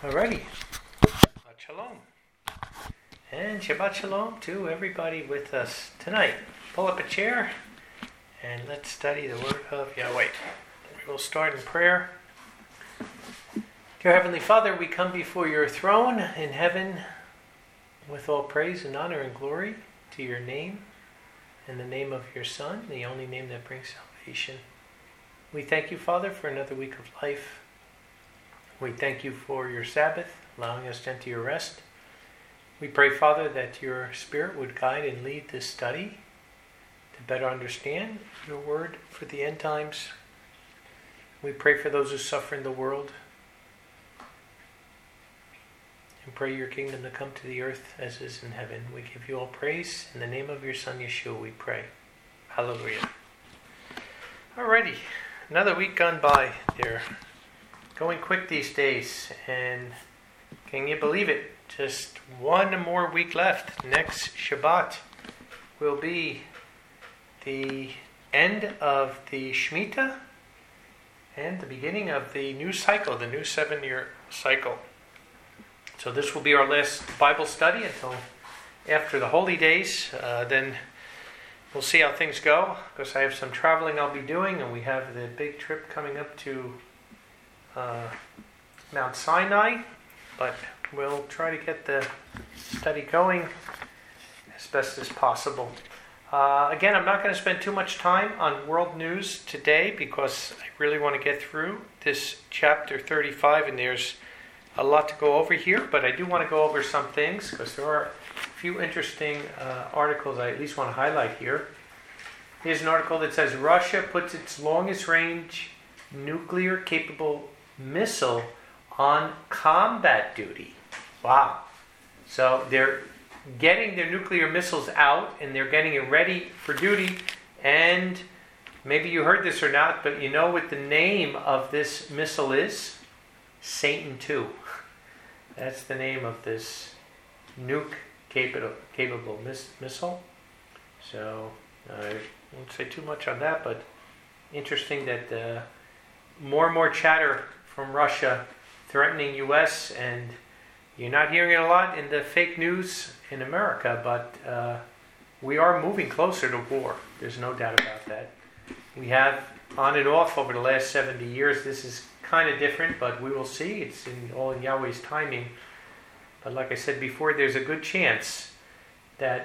Alrighty, Shabbat Shalom. And Shabbat Shalom to everybody with us tonight. Pull up a chair and let's study the Word of Yahweh. We will start in prayer. Dear Heavenly Father, we come before your throne in heaven with all praise and honor and glory to your name, in the name of your Son, the only name that brings salvation. We thank you, Father, for another week of life. We thank you for your Sabbath, allowing us to enter your rest. We pray, Father, that your Spirit would guide and lead this study to better understand your word for the end times. We pray for those who suffer in the world and pray your kingdom to come to the earth as is in heaven. We give you all praise. In the name of your Son, Yeshua, we pray. Hallelujah. Alrighty, another week gone by there. Going quick these days, and can you believe it? Just one more week left. Next Shabbat will be the end of the Shemitah and the beginning of the new cycle, the new 7-year cycle. So this will be our last Bible study until after the holy days. Then we'll see how things go, because I have some traveling I'll be doing, and we have the big trip coming up to Mount Sinai, but we'll try to get the study going as best as possible. Again, I'm not going to spend too much time on world news today because I really want to get through this chapter 35, and there's a lot to go over here, but I do want to go over some things because there are a few interesting articles I at least want to highlight here. Here's an article that says Russia puts its longest range nuclear capable missile on combat duty. Wow. So they're getting their nuclear missiles out and they're getting it ready for duty. And maybe you heard this or not, but you know what the name of this missile is? Satan II. That's the name of this nuke capable missile. So I won't say too much on that, but interesting that more and more chatter from Russia threatening U.S., and you're not hearing it a lot in the fake news in America, but we are moving closer to war. There's no doubt about that. We have on and off over the last 70 years. This is kind of different, but we will see. It's all in Yahweh's timing. But like I said before, there's a good chance that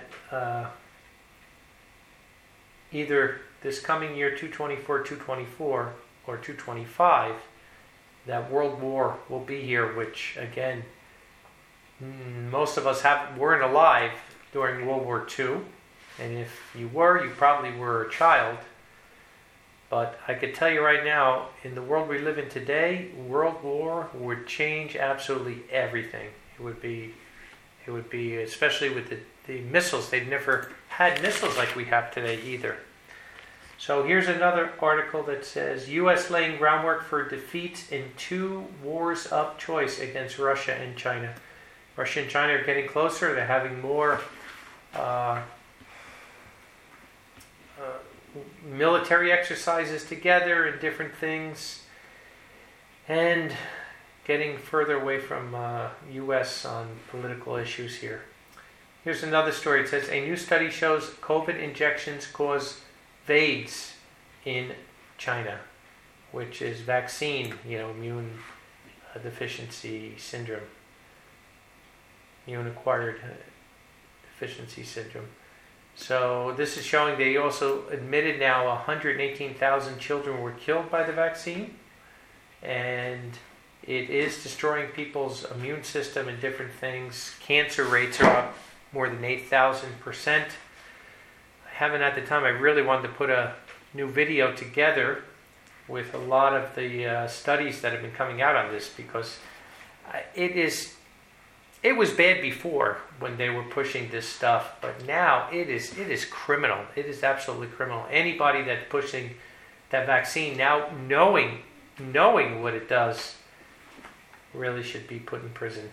either this coming year, 224, or 225, that world war will be here, which again, most of us weren't alive during World War II, and if you were, you probably were a child. But I could tell you right now, in the world we live in today, world war would change absolutely everything. It would be, especially with the missiles. They've never had missiles like we have today either. So here's another article that says, U.S. laying groundwork for defeats in 2 wars of choice against Russia and China. Russia and China are getting closer. They're having more military exercises together and different things, and getting further away from U.S. on political issues here. Here's another story. It says, a new study shows COVID injections cause VAIDS in China, which is vaccine, immune deficiency syndrome, immune-acquired deficiency syndrome. So this is showing they also admitted now 118,000 children were killed by the vaccine, and it is destroying people's immune system and different things. Cancer rates are up more than 8,000%. I haven't had the time. I really wanted to put a new video together with a lot of the studies that have been coming out on this, because it was bad before when they were pushing this stuff, but now it is criminal. It is absolutely criminal. Anybody that's pushing that vaccine now, knowing what it does, really should be put in prison.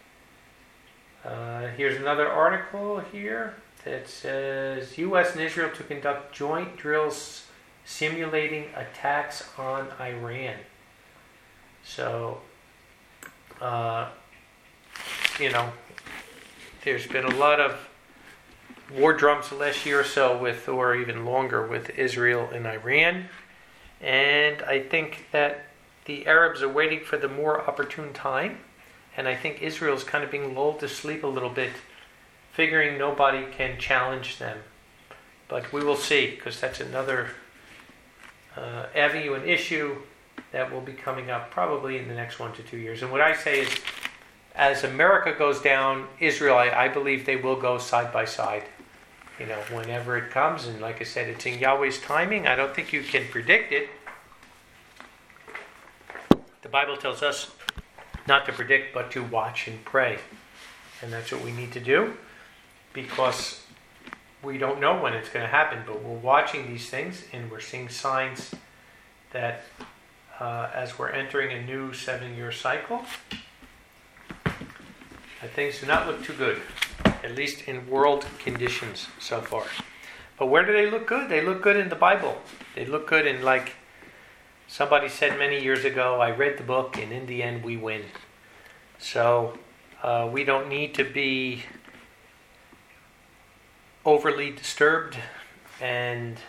Here's another article here that says U.S. and Israel to conduct joint drills simulating attacks on Iran. So There's been a lot of war drums the last year or so or even longer, with Israel and Iran. And I think that the Arabs are waiting for the more opportune time. And I think Israel's kind of being lulled to sleep a little bit, figuring nobody can challenge them. But we will see, because that's another avenue and issue that will be coming up probably in the next 1 to 2 years. And what I say is, as America goes down, Israel, I believe they will go side by side, whenever it comes. And like I said, it's in Yahweh's timing. I don't think you can predict it. The Bible tells us not to predict, but to watch and pray. And that's what we need to do, because we don't know when it's going to happen, but we're watching these things, and we're seeing signs that as we're entering a new 7-year cycle, that things do not look too good, at least in world conditions so far. But where do they look good? They look good in the Bible. They look good in, like somebody said many years ago, I read the book, and in the end we win. So we don't need to be overly disturbed and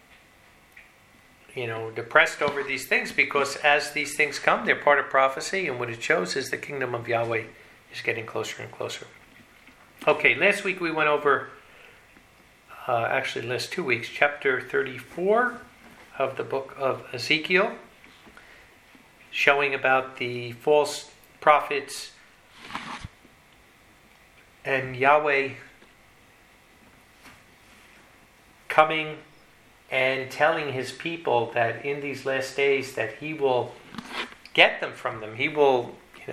depressed over these things, because as these things come, they're part of prophecy, and what it shows is the kingdom of Yahweh is getting closer and closer. Okay, last week we went over, last 2 weeks, chapter 34 of the book of Ezekiel, showing about the false prophets and Yahweh coming and telling his people that in these last days that he will get them from them. He will,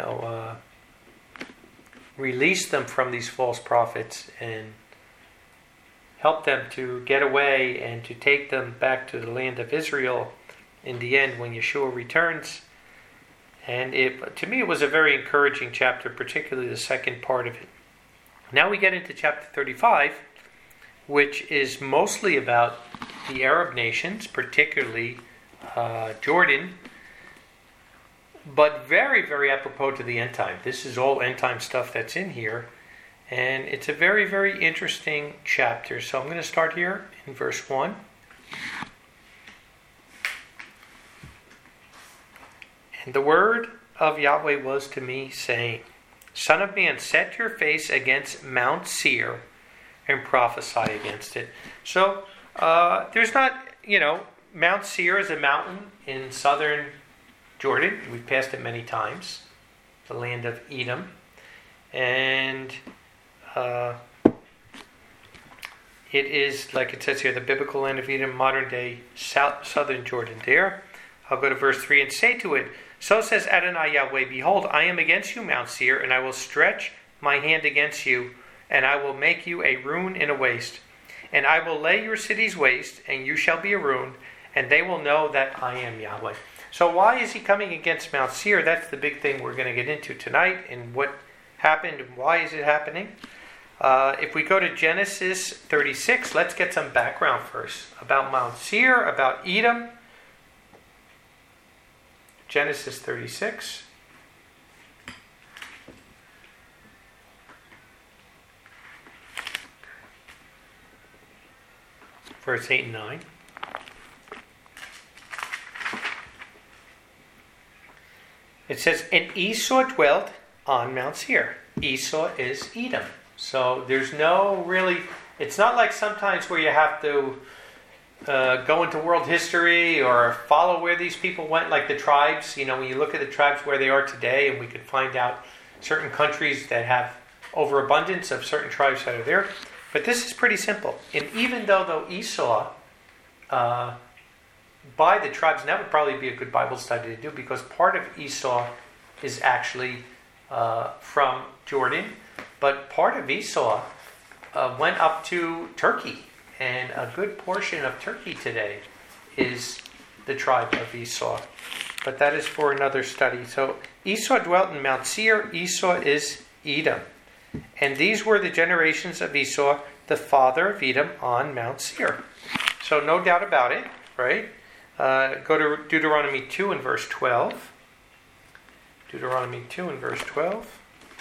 release them from these false prophets and help them to get away and to take them back to the land of Israel in the end when Yeshua returns. And to me it was a very encouraging chapter, particularly the second part of it. Now we get into chapter 35, which is mostly about the Arab nations, particularly Jordan, but very, very apropos to the end time. This is all end time stuff that's in here, and it's a very, very interesting chapter. So I'm going to start here in verse 1. And the word of Yahweh was to me, saying, Son of man, set your face against Mount Seir and prophesy against it. So there's not, Mount Seir is a mountain in southern Jordan. We've passed it many times. The land of Edom. And it is, like it says here, the biblical land of Edom, modern day southern Jordan there. I'll go to verse 3 and say to it, So says Adonai Yahweh, Behold, I am against you, Mount Seir, and I will stretch my hand against you, and I will make you a ruin and a waste. And I will lay your cities waste, and you shall be a ruin, and they will know that I am Yahweh. So why is he coming against Mount Seir? That's the big thing we're going to get into tonight, and what happened, and why is it happening. If we go to Genesis 36, let's get some background first about Mount Seir, about Edom. Genesis 36. Verse 8 and 9. It says, And Esau dwelt on Mount Seir. Esau is Edom. So there's no really, it's not like sometimes where you have to go into world history or follow where these people went, like the tribes. When you look at the tribes where they are today, and we could find out certain countries that have overabundance of certain tribes that are there. But this is pretty simple. And even though Esau, by the tribes, and that would probably be a good Bible study to do, because part of Esau is actually from Jordan, but part of Esau went up to Turkey. And a good portion of Turkey today is the tribe of Esau. But that is for another study. So Esau dwelt in Mount Seir. Esau is Edom. And these were the generations of Esau, the father of Edom, on Mount Seir. So no doubt about it, right? Go to Deuteronomy 2 and verse 12. Deuteronomy 2 and verse 12.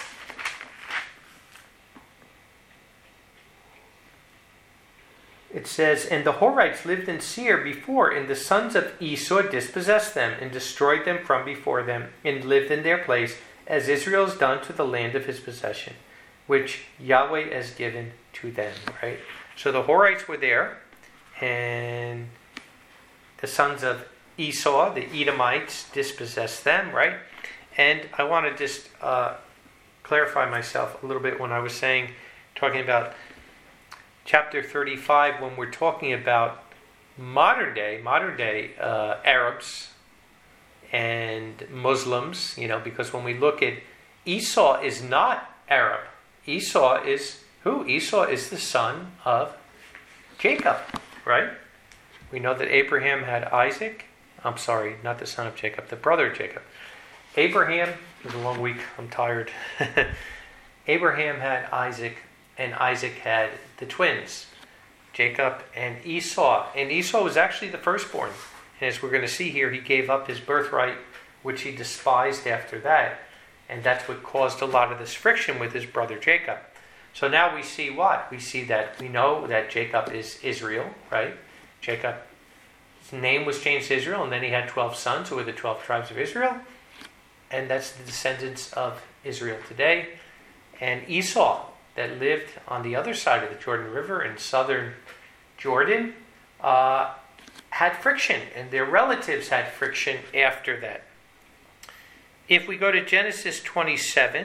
It says, "And the Horites lived in Seir before, and the sons of Esau dispossessed them, and destroyed them from before them, and lived in their place, as Israel has done to the land of his possession, which Yahweh has given to them." Right? So the Horites were there, and the sons of Esau, the Edomites, dispossessed them, right? And I want to just clarify myself a little bit when I was talking about chapter 35, when we're talking about modern day Arabs and Muslims, because when we look at Esau is not Arab. Esau is who? Esau is the son of Jacob, right? We know that Abraham had Isaac. I'm sorry, not the son of Jacob, the brother of Jacob. Abraham, it was a long week, I'm tired. Abraham had Isaac, and Isaac had the twins, Jacob and Esau. And Esau was actually the firstborn. And as we're going to see here, he gave up his birthright, which he despised after that. And that's what caused a lot of this friction with his brother Jacob. So now we see what? We know that Jacob is Israel, right? Jacob's name was changed to Israel, and then he had 12 sons who were the 12 tribes of Israel. And that's the descendants of Israel today. And Esau, that lived on the other side of the Jordan River in southern Jordan, had friction, and their relatives had friction after that. If we go to Genesis 27,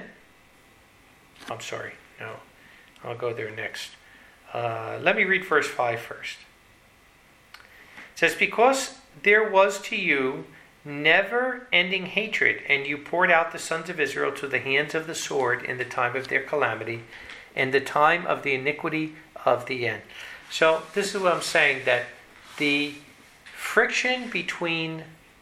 I'll go there next. Let me read verse 5 first. It says, "Because there was to you never-ending hatred, and you poured out the sons of Israel to the hands of the sword in the time of their calamity, and the time of the iniquity of the end." So this is what I'm saying, that the friction between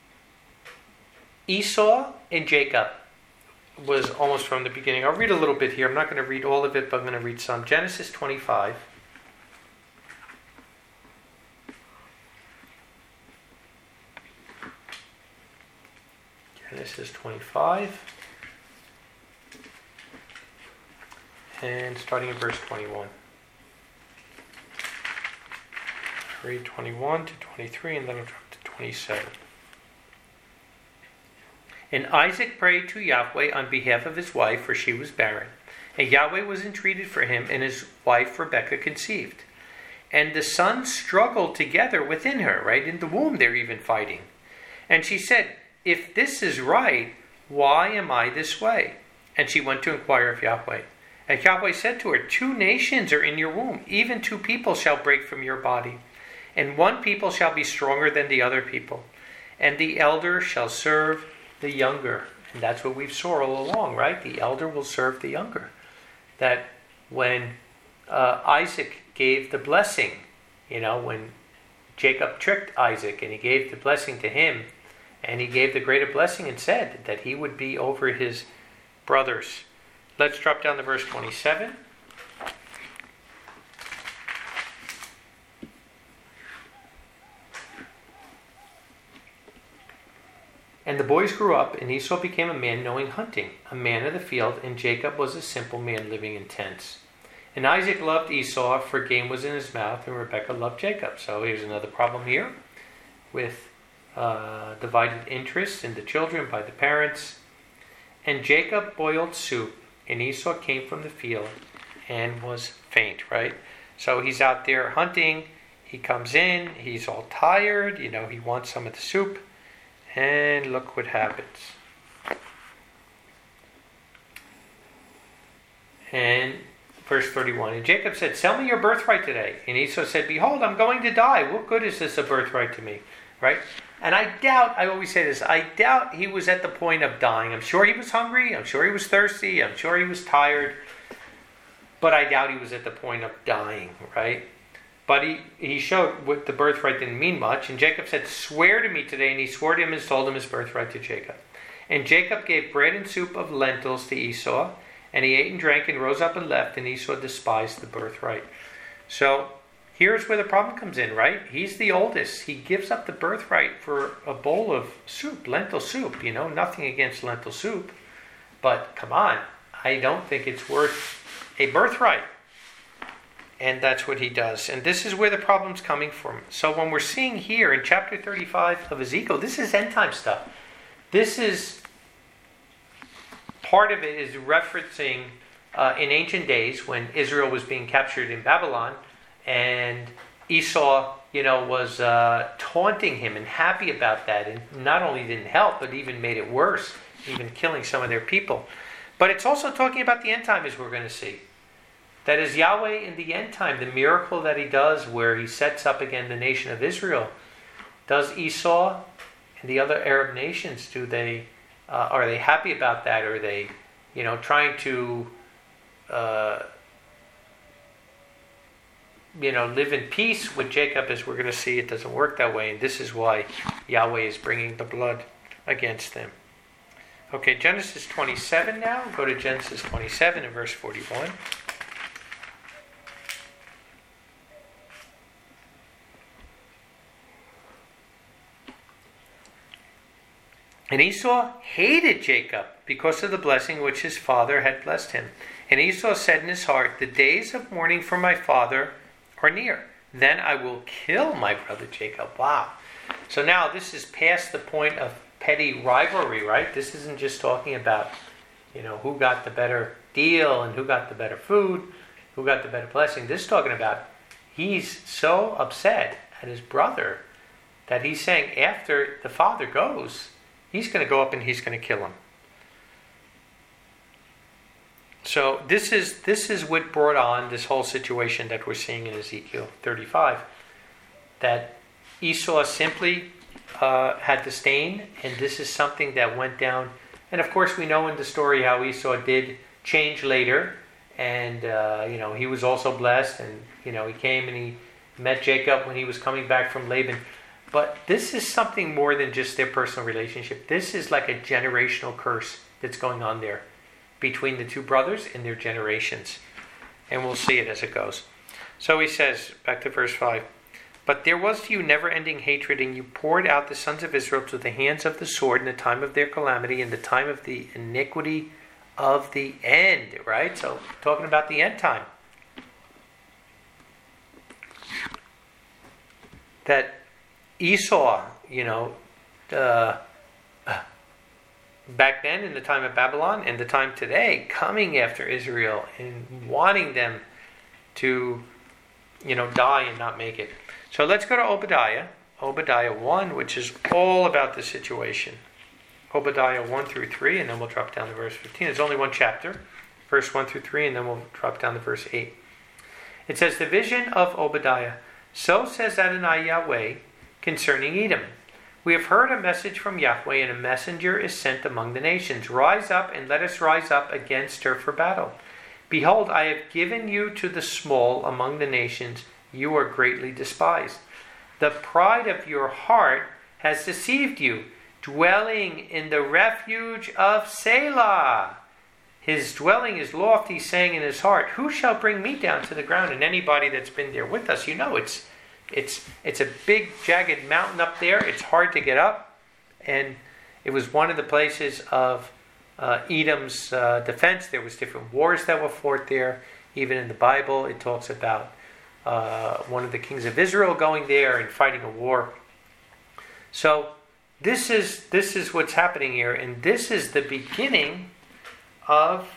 Esau and Jacob was almost from the beginning. I'll read a little bit here. I'm not going to read all of it, but I'm going to read some. Genesis 25. Genesis 25. And starting in verse 21. Read 21 to 23, and then I'll drop to 27. "And Isaac prayed to Yahweh on behalf of his wife, for she was barren. And Yahweh was entreated for him, and his wife Rebekah conceived. And the sons struggled together within her," right? In the womb they're even fighting. "And she said, 'If this is right, why am I this way?' And she went to inquire of Yahweh. And Yahweh said to her, 2 nations are in your womb, even 2 people shall break from your body. And one people shall be stronger than the other people. And the elder shall serve the younger." And that's what we've saw all along, right? The elder will serve the younger. That when Isaac gave the blessing, when Jacob tricked Isaac and he gave the blessing to him, and he gave the greater blessing and said that he would be over his brothers. Let's drop down to verse 27. "And the boys grew up, and Esau became a man knowing hunting, a man of the field, and Jacob was a simple man living in tents. And Isaac loved Esau, for game was in his mouth, and Rebekah loved Jacob." So here's another problem here with divided interests in the children by the parents. "And Jacob boiled soup, and Esau came from the field and was faint," right? So he's out there hunting. He comes in. He's all tired. He wants some of the soup. And look what happens. And verse 31. "And Jacob said, 'Sell me your birthright today.' And Esau said, 'Behold, I'm going to die. What good is this a birthright to me?'" Right? And I always say this, I doubt he was at the point of dying. I'm sure he was hungry. I'm sure he was thirsty. I'm sure he was tired. But I doubt he was at the point of dying, right? But he showed what the birthright didn't mean much. And Jacob said, "Swear to me today." And he swore to him and sold him his birthright to Jacob. And Jacob gave bread and soup of lentils to Esau. And he ate and drank and rose up and left. And Esau despised the birthright. So here's where the problem comes in, right? He's the oldest. He gives up the birthright for a bowl of soup, lentil soup. Nothing against lentil soup. But come on, I don't think it's worth a birthright. And that's what he does. And this is where the problem's coming from. So when we're seeing here in chapter 35 of Ezekiel, this is end time stuff. This is, part of it is referencing in ancient days when Israel was being captured in Babylon, and Esau, was taunting him and happy about that, and not only didn't help, but even made it worse, even killing some of their people. But it's also talking about the end time, as we're going to see. That is Yahweh in the end time, the miracle that he does where he sets up again the nation of Israel. Does Esau and the other Arab nations, are they happy about that? Or are they, trying to, live in peace with Jacob? As we're going to see, it doesn't work that way. And this is why Yahweh is bringing the blood against them. Okay, Genesis 27 now. Go to Genesis 27 and verse 41. And Esau hated Jacob because of the blessing which his father had blessed him. And Esau said in his heart, the days of mourning for my father are near. Then I will kill my brother Jacob. Wow. So now this is past the point of petty rivalry, right? This isn't just talking about, who got the better deal and who got the better food, who got the better blessing. This is talking about he's so upset at his brother that he's saying after the father goes, he's going to go up and he's going to kill him. So this is what brought on this whole situation that we're seeing in Ezekiel 35. That Esau simply had disdain, and this is something that went down. And of course we know in the story how Esau did change later, and he was also blessed, and he came and he met Jacob when he was coming back from Laban. But this is something more than just their personal relationship. This is like a generational curse that's going on there between the two brothers and their generations. And we'll see it as it goes. So he says, back to verse 5, but there was to you never-ending hatred, and you poured out the sons of Israel to the hands of the sword in the time of their calamity, in the time of the iniquity of the end. Right? So talking about the end time. That Esau, back then in the time of Babylon and the time today, coming after Israel and wanting them to, die and not make it. So let's go to Obadiah 1, which is all about the situation. Obadiah 1 through 3, and then we'll drop down to verse 15. It's only one chapter, verse 1 through 3, and then we'll drop down to verse 8. It says, the vision of Obadiah. So says Adonai Yahweh concerning Edom. We have heard a message from Yahweh, and a messenger is sent among the nations. Rise up, and let us rise up against her for battle. Behold, I have given you to the small among the nations. You are greatly despised. The pride of your heart has deceived you, dwelling in the refuge of Selah. His dwelling is lofty, saying in his heart, who shall bring me down to the ground? And anybody that's been there with us, it's a big jagged mountain up there. It's hard to get up, and it was one of the places of Edom's defense. There was different wars that were fought there. Even in the Bible, it talks about one of the kings of Israel going there and fighting a war. So this is what's happening here, and this is the beginning of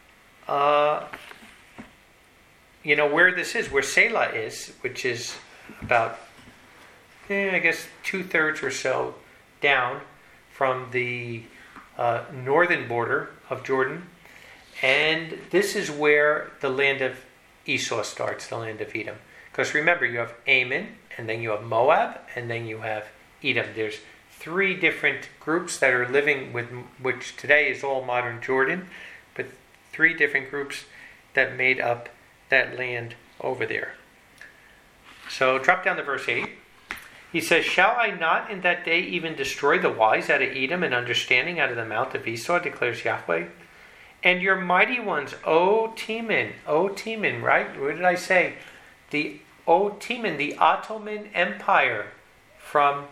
where this is, where Selah is, which is about, I guess, 2/3 or so down from the northern border of Jordan. And this is where the land of Esau starts, the land of Edom. Because remember, you have Ammon, and then you have Moab, and then you have Edom. There's 3 different groups that are living with, which today is all modern Jordan, but 3 different groups that made up that land over there. So drop down to verse 8. He says, shall I not in that day even destroy the wise out of Edom and understanding out of the mount of Esau, declares Yahweh? And your mighty ones, O Teman, right? What did I say? The Ottoman, the Ottoman Empire from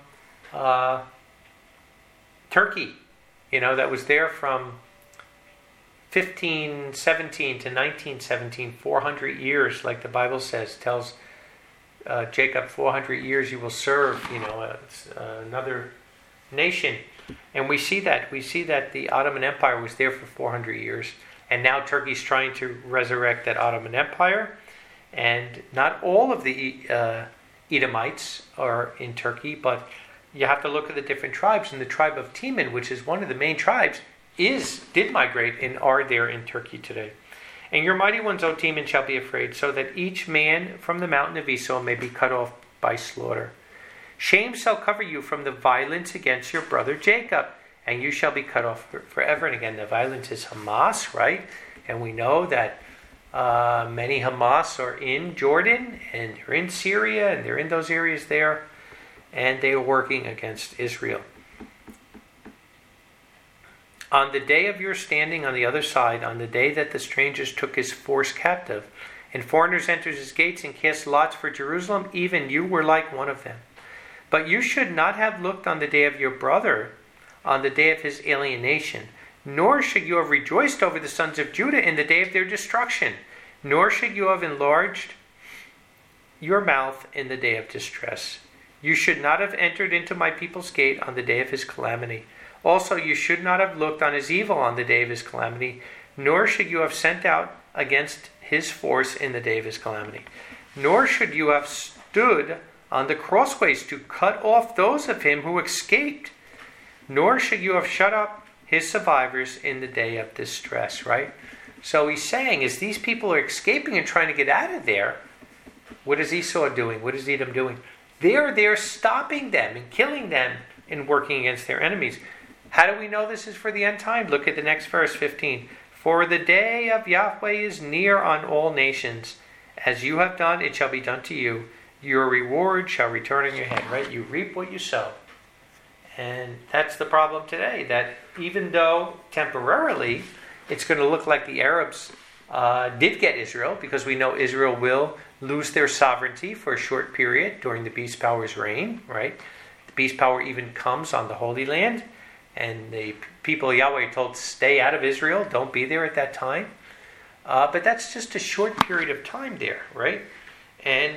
Turkey, that was there from 1517 to 1917, 400 years, like the Bible says, tells Jacob 400 years you will serve, another nation. And we see that the Ottoman Empire was there for 400 years. And now Turkey's trying to resurrect that Ottoman Empire. And not all of the Edomites are in Turkey, but you have to look at the different tribes. And the tribe of Teman, which is one of the main tribes, did migrate and are there in Turkey today. And your mighty ones, O Teman, shall be afraid, so that each man from the mountain of Esau may be cut off by slaughter. Shame shall cover you from the violence against your brother Jacob, and you shall be cut off forever. And again, the violence is Hamas, right? And we know that many Hamas are in Jordan, and they're in Syria, and they're in those areas there, and they are working against Israel. On the day of your standing on the other side, on the day that the strangers took his force captive, and foreigners entered his gates and cast lots for Jerusalem, even you were like one of them. But you should not have looked on the day of your brother, on the day of his alienation, nor should you have rejoiced over the sons of Judah in the day of their destruction, nor should you have enlarged your mouth in the day of distress. You should not have entered into my people's gate on the day of his calamity. Also, you should not have looked on his evil on the day of his calamity, nor should you have sent out against his force in the day of his calamity. Nor should you have stood on the crossways to cut off those of him who escaped. Nor should you have shut up his survivors in the day of distress, right? So he's saying, as these people are escaping and trying to get out of there, what is Esau doing? What is Edom doing? They're stopping them and killing them and working against their enemies. How do we know this is for the end time? Look at the next verse, 15. For the day of Yahweh is near on all nations. As you have done, it shall be done to you. Your reward shall return on your head, right? You reap what you sow. And that's the problem today, that even though temporarily it's going to look like the Arabs did get Israel, because we know Israel will lose their sovereignty for a short period during the beast power's reign, right? The beast power even comes on the Holy Land. And the people of Yahweh are told, stay out of Israel, don't be there at that time. But that's just a short period of time there, right? And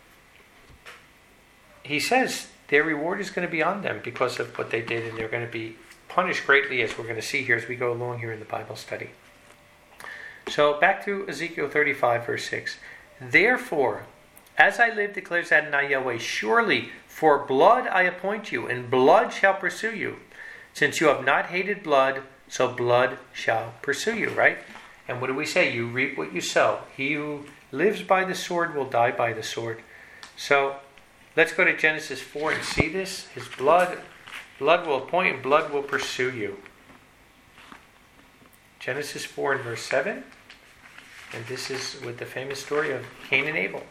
he says their reward is going to be on them because of what they did, and they're going to be punished greatly, as we're going to see here as we go along here in the Bible study. So back to Ezekiel 35, verse 6. Therefore, as I live, declares Adonai Yahweh, surely for blood I appoint you, and blood shall pursue you. Since you have not hated blood, so blood shall pursue you, right? And what do we say? You reap what you sow. He who lives by the sword will die by the sword. So let's go to Genesis 4 and see this. His blood will appoint and blood will pursue you. Genesis 4 and verse 7. And this is with the famous story of Cain and Abel.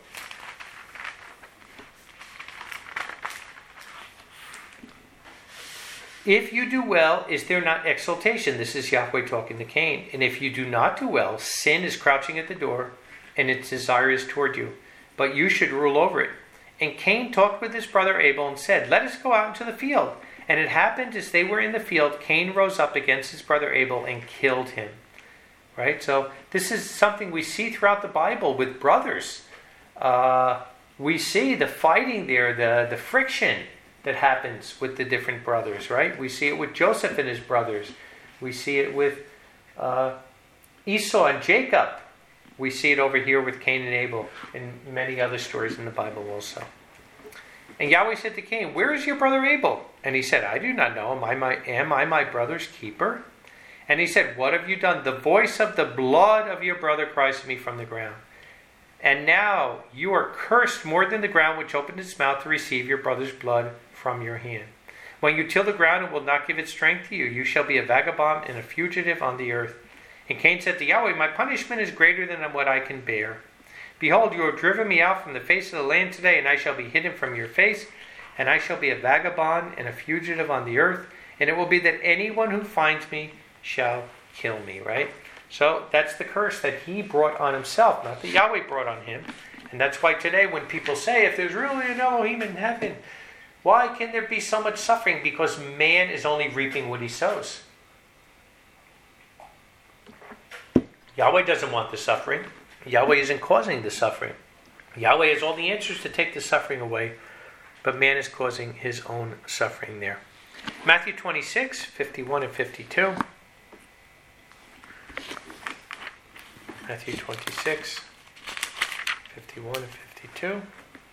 If you do well, is there not exaltation? This is Yahweh talking to Cain. And if you do not do well, sin is crouching at the door, and its desire is toward you. But you should rule over it. And Cain talked with his brother Abel and said, let us go out into the field. And it happened as they were in the field, Cain rose up against his brother Abel and killed him. Right? So this is something we see throughout the Bible with brothers. We see the fighting there, the friction that happens with the different brothers, right? We see it with Joseph and his brothers. We see it with Esau and Jacob. We see it over here with Cain and Abel, and many other stories in the Bible also. And Yahweh said to Cain, where is your brother Abel? And he said, I do not know. Am I my brother's keeper? And he said, what have you done? The voice of the blood of your brother cries to me from the ground. And now you are cursed more than the ground which opened its mouth to receive your brother's blood from your hand. When you till the ground, it will not give its strength to you. You shall be a vagabond and a fugitive on the earth. And Cain said to Yahweh, my punishment is greater than what I can bear. Behold, you have driven me out from the face of the land today, and I shall be hidden from your face, and I shall be a vagabond and a fugitive on the earth. And it will be that anyone who finds me shall kill me, right? So that's the curse that he brought on himself, not that Yahweh brought on him. And that's why today when people say, if there's really an Elohim in heaven, why can there be so much suffering? Because man is only reaping what he sows. Yahweh doesn't want the suffering. Yahweh isn't causing the suffering. Yahweh has all the answers to take the suffering away, but man is causing his own suffering there. Matthew 26, 51 and 52. Matthew 26, 51 and 52.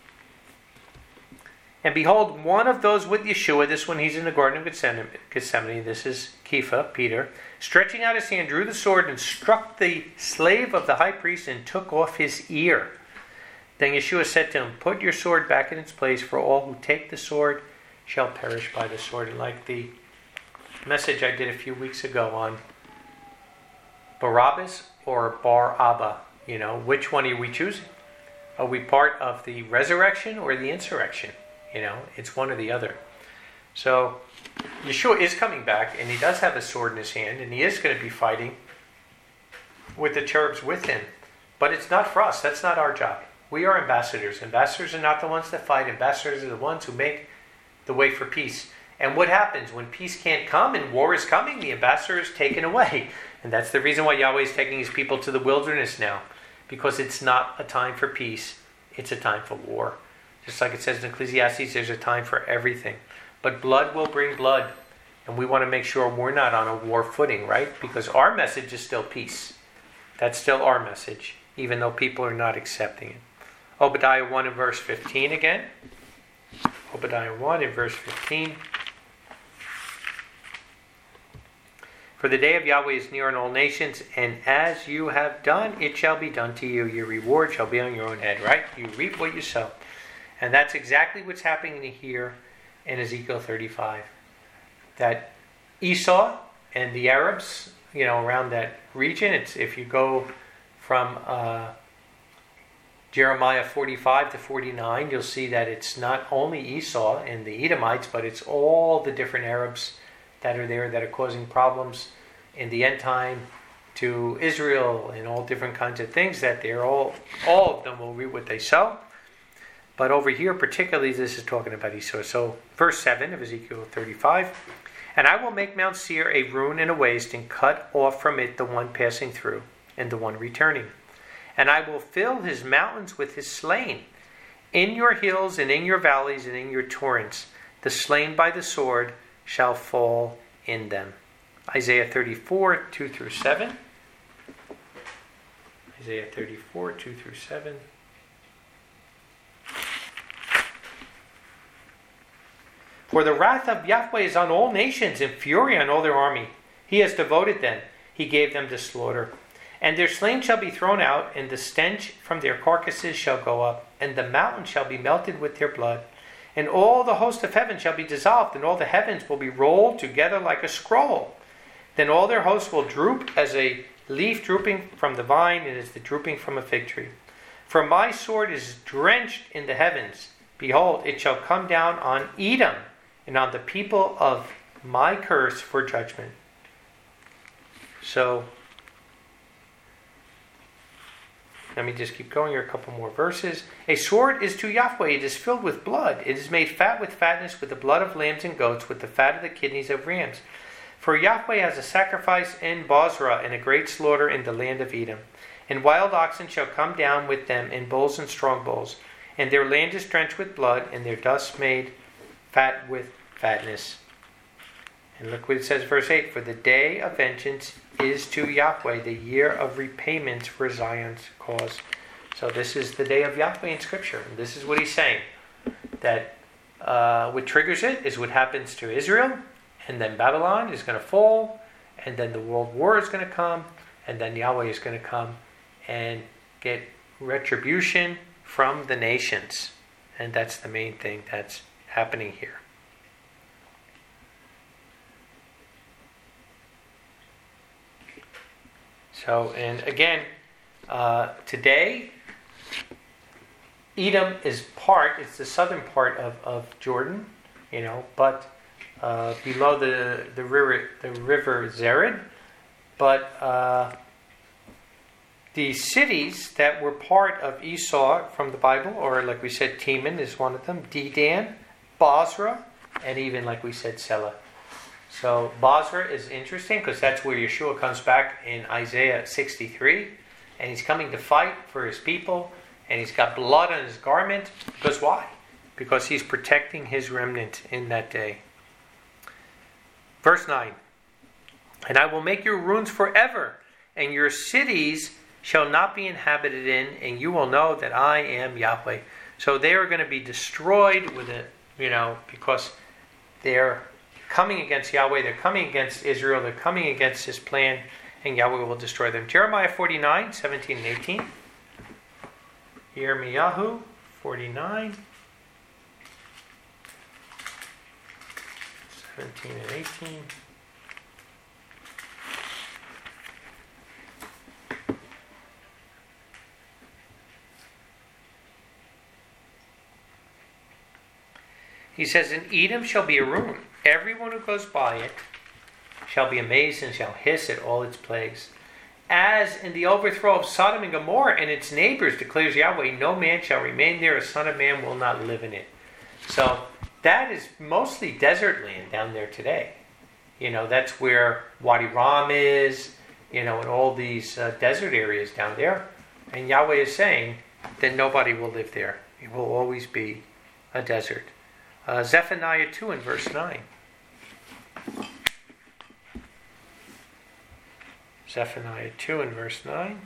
And behold, one of those with Yeshua, this one he's in the Garden of Gethsemane, this is Kepha, Peter, stretching out his hand, drew the sword and struck the slave of the high priest and took off his ear. Then Yeshua said to him, put your sword back in its place, for all who take the sword shall perish by the sword. And like the message I did a few weeks ago on Barabbas or Bar Abba, which one are we choosing? Are we part of the resurrection or the insurrection? It's one or the other. So Yeshua is coming back, and he does have a sword in his hand, and he is going to be fighting with the cherubs with him. But it's not for us. That's not our job. We are ambassadors. Ambassadors are not the ones that fight. Ambassadors are the ones who make the way for peace. And what happens when peace can't come and war is coming? The ambassador is taken away. And that's the reason why Yahweh is taking his people to the wilderness now. Because it's not a time for peace. It's a time for war. Just like it says in Ecclesiastes, there's a time for everything. But blood will bring blood. And we want to make sure we're not on a war footing, right? Because our message is still peace. That's still our message, even though people are not accepting it. Obadiah 1 and verse 15 again. Obadiah 1 and verse 15. For the day of Yahweh is near on all nations, and as you have done, it shall be done to you. Your reward shall be on your own head, right? You reap what you sow. And that's exactly what's happening here in Ezekiel 35. That Esau and the Arabs, around that region, if you go from Jeremiah 45 to 49, you'll see that it's not only Esau and the Edomites, but it's all the different Arabs that are there that are causing problems in the end time to Israel and all different kinds of things, that they're all of them will reap what they sow. But over here particularly, this is talking about Esau. So verse 7 of Ezekiel 35, and I will make Mount Seir a ruin and a waste, and cut off from it the one passing through and the one returning. And I will fill his mountains with his slain, in your hills and in your valleys and in your torrents. The slain by the sword shall fall in them. Isaiah 34, 2 through 7. Isaiah 34, 2 through 7. For the wrath of Yahweh is on all nations, and fury on all their army. He has devoted them. He gave them to slaughter. And their slain shall be thrown out, and the stench from their carcasses shall go up, and the mountain shall be melted with their blood. And all the host of heaven shall be dissolved, and all the heavens will be rolled together like a scroll. Then all their hosts will droop as a leaf drooping from the vine, and as the drooping from a fig tree. For my sword is drenched in the heavens. Behold, it shall come down on Edom, and on the people of my curse for judgment. So, let me just keep going here, a couple more verses. A sword is to Yahweh, it is filled with blood. It is made fat with fatness, with the blood of lambs and goats, with the fat of the kidneys of rams. For Yahweh has a sacrifice in Bozrah, and a great slaughter in the land of Edom. And wild oxen shall come down with them, and bulls and strong bulls. And their land is drenched with blood, and their dust made fat with fatness. And look what it says, verse 8. For the day of vengeance is to Yahweh, the year of repayments for Zion's cause. So this is the day of Yahweh in Scripture. And this is what he's saying. That what triggers it is what happens to Israel. And then Babylon is going to fall. And then the world war is going to come. And then Yahweh is going to come and get retribution from the nations. And that's the main thing that's happening here. So, and again, today, Edom is it's the southern part of Jordan, but below the river Zered. But the cities that were part of Esau from the Bible, or like we said, Teman is one of them, Dedan, Bozrah, and even like we said, Selah. So Bozrah is interesting because that's where Yeshua comes back in Isaiah 63, and he's coming to fight for his people, and he's got blood on his garment. Because why? Because he's protecting his remnant in that day. Verse 9, and I will make your ruins forever, and your cities shall not be inhabited in, and you will know that I am Yahweh. So they are going to be destroyed with it, because they're coming against Yahweh, they're coming against Israel, they're coming against his plan, and Yahweh will destroy them. Jeremiah 49, 17 and 18. Yirmiyahu 49, 17 and 18. He says, and Edom shall be a ruin. Everyone who goes by it shall be amazed and shall hiss at all its plagues. As in the overthrow of Sodom and Gomorrah and its neighbors, declares Yahweh, no man shall remain there, a son of man will not live in it. So that is mostly desert land down there today. That's where Wadi Ram is, and all these desert areas down there. And Yahweh is saying that nobody will live there. It will always be a desert. Zephaniah 2 and verse 9. Zephaniah 2 and verse 9.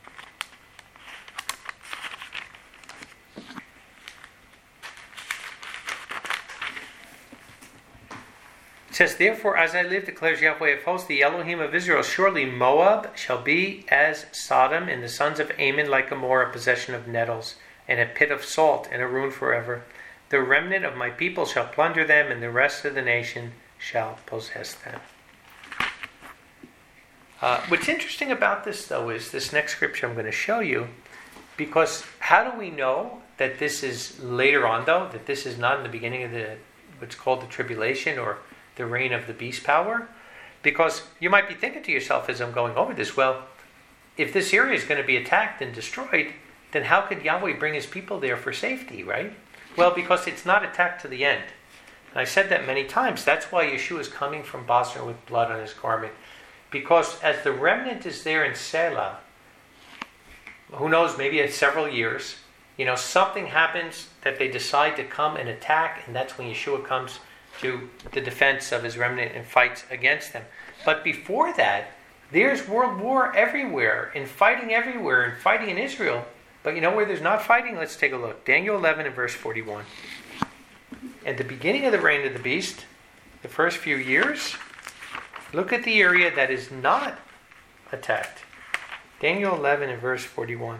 It says, therefore, as I live, declares Yahweh of hosts, the Elohim of Israel, surely Moab shall be as Sodom, and the sons of Ammon like Gomorrah, a possession of nettles, and a pit of salt, and a ruin forever. The remnant of my people shall plunder them, and the rest of the nation shall possess them. What's interesting about this, though, is this next scripture I'm going to show you, because how do we know that this is later on, though, that this is not in the beginning of what's called the tribulation or the reign of the beast power? Because you might be thinking to yourself as I'm going over this, well, if this area is going to be attacked and destroyed, then how could Yahweh bring his people there for safety, right? Well, because it's not attacked to the end. And I said that many times. That's why Yeshua is coming from Bozrah with blood on his garment. Because as the remnant is there in Selah, who knows, maybe in several years, something happens that they decide to come and attack, and that's when Yeshua comes to the defense of his remnant and fights against them. But before that, there's world war everywhere, and fighting in Israel. But you know where there's not fighting? Let's take a look. Daniel 11 and verse 41. At the beginning of the reign of the beast, the first few years, look at the area that is not attacked. Daniel 11 and verse 41.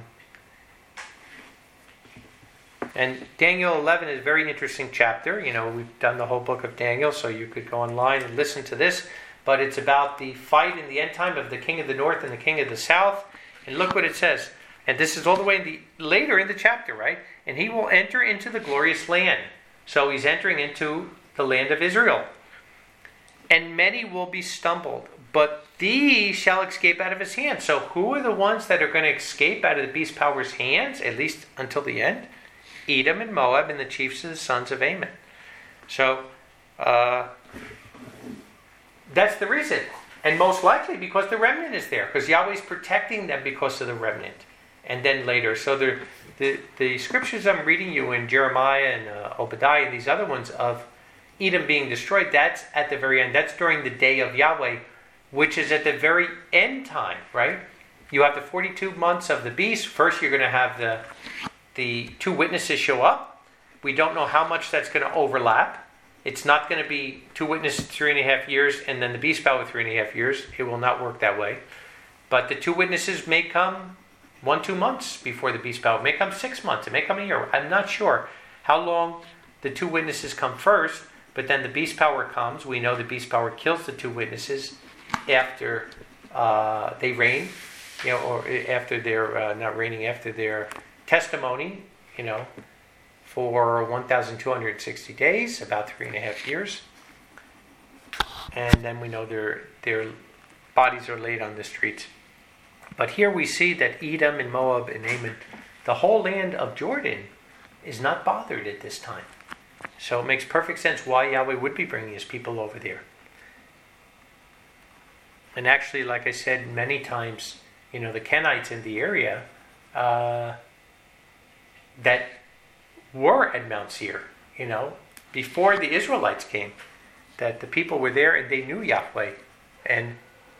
And Daniel 11 is a very interesting chapter. We've done the whole book of Daniel, so you could go online and listen to this. But it's about the fight in the end time of the king of the north and the king of the south. And look what it says. And this is all the way later in the chapter, right? And he will enter into the glorious land. So he's entering into the land of Israel. And many will be stumbled, but these shall escape out of his hand. So who are the ones that are going to escape out of the beast power's hands, at least until the end? Edom and Moab and the chiefs of the sons of Ammon. So that's the reason. And most likely because the remnant is there. Because Yahweh's protecting them because of the remnant. And then later. So the scriptures I'm reading you in Jeremiah and Obadiah and these other ones of Edom being destroyed, that's at the very end. That's during the day of Yahweh, which is at the very end time, right? You have the 42 months of the beast. First you're going to have the two witnesses show up. We don't know how much that's going to overlap. It's not going to be two witnesses 3.5 years and then the beast power 3.5 years. It will not work that way. But the two witnesses may come 1-2 months before the beast power. It may come 6 months. It may come a year. I'm not sure how long the two witnesses come first, but then the beast power comes. We know the beast power kills the two witnesses after they reign, or after they're not reigning, after their testimony, for 1,260 days, about 3.5 years. And then we know their bodies are laid on the streets. But here we see that Edom and Moab and Ammon, the whole land of Jordan, is not bothered at this time. So it makes perfect sense why Yahweh would be bringing his people over there. And actually, like I said many times, the Kenites in the area that were at Mount Seir, before the Israelites came, that the people were there and they knew Yahweh. And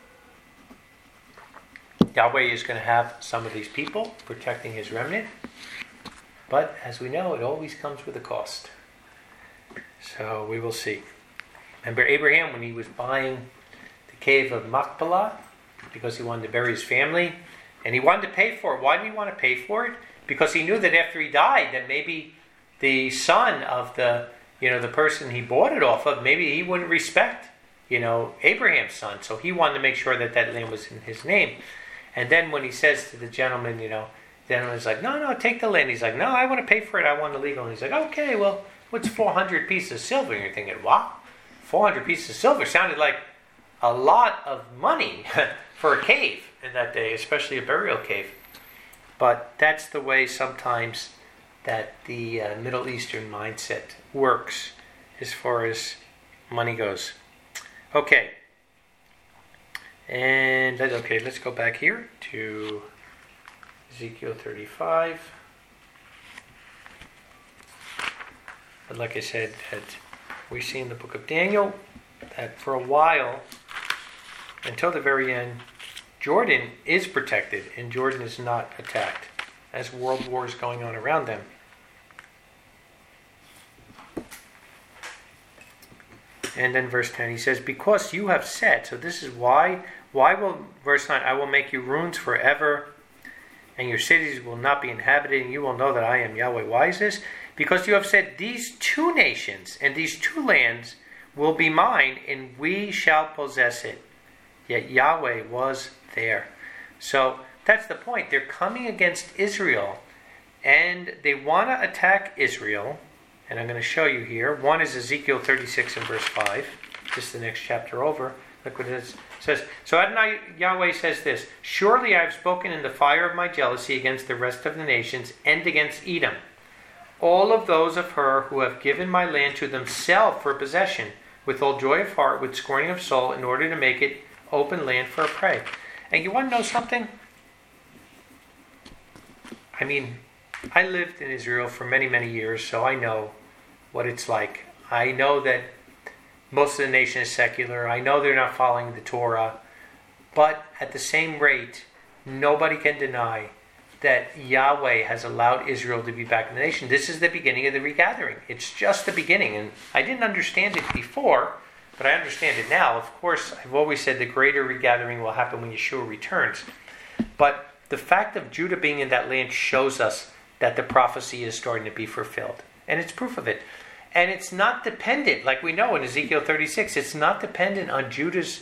Yahweh is going to have some of these people protecting his remnant. But as we know, it always comes with a cost. So we will see. Remember Abraham when he was buying the cave of Machpelah because he wanted to bury his family, and he wanted to pay for it. Why did he want to pay for it? Because he knew that after he died, that maybe the son of the person he bought it off of, maybe he wouldn't respect, Abraham's son. So he wanted to make sure that land was in his name. And then when he says to the gentleman, the gentleman's like, no, take the land. He's like, no, I want to pay for it. I want the legal. And he's like, okay, well, what's 400 pieces of silver? And you're thinking, wow, 400 pieces of silver sounded like a lot of money for a cave in that day, especially a burial cave. But that's the way sometimes that the Middle Eastern mindset works as far as money goes. Okay. And let's go back here to Ezekiel 35. But like I said, that we see in the book of Daniel that for a while, until the very end, Jordan is protected and Jordan is not attacked as world war is going on around them. And then verse 10, he says, because you have said, so this is why will, verse 9, I will make you ruins forever, and your cities will not be inhabited, and you will know that I am Yahweh. Why is this? Because you have said, these two nations and these two lands will be mine, and we shall possess it. Yet Yahweh was there. So that's the point. They're coming against Israel, and they want to attack Israel. And I'm going to show you here. One is Ezekiel 36 and verse 5. Just the next chapter over. Look what it says. So Adonai Yahweh says this, surely I have spoken in the fire of my jealousy against the rest of the nations and against Edom, all of those of her who have given my land to themselves for possession, with all joy of heart, with scorning of soul, in order to make it open land for a prey. And you want to know something? I mean, I lived in Israel for many, many years, so I know what it's like. I know that most of the nation is secular. I know they're not following the Torah. But at the same rate, nobody can deny that Yahweh has allowed Israel to be back in the nation. This is the beginning of the regathering. It's just the beginning. And I didn't understand it before, but I understand it now. Of course, I've always said the greater regathering will happen when Yeshua returns. But the fact of Judah being in that land shows us that the prophecy is starting to be fulfilled. And it's proof of it. And it's not dependent, like we know in Ezekiel 36, it's not dependent on Judah's